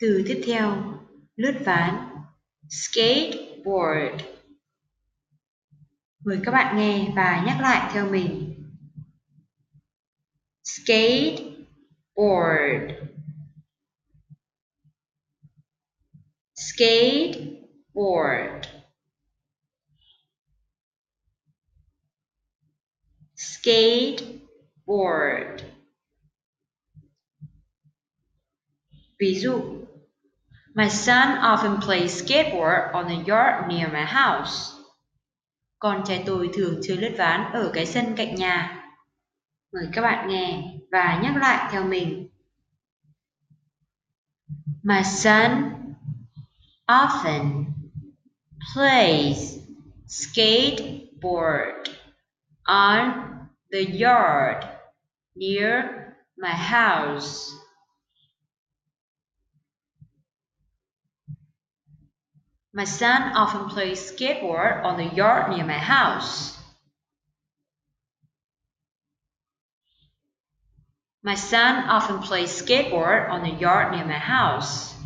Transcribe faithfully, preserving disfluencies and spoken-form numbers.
Từ tiếp theo, lướt ván, skateboard. Mời các bạn nghe và nhắc lại theo mình. Skateboard, skateboard, skateboard. Ví dụ, My son often plays skateboard on the yard near my house. Con trai tôi thường chơi lướt ván ở cái sân cạnh nhà. Mời các bạn nghe và nhắc lại theo mình. My son often plays skateboard on the yard near my house. My son often plays skateboard on the yard near my house. My son often plays skateboard on the yard near my house.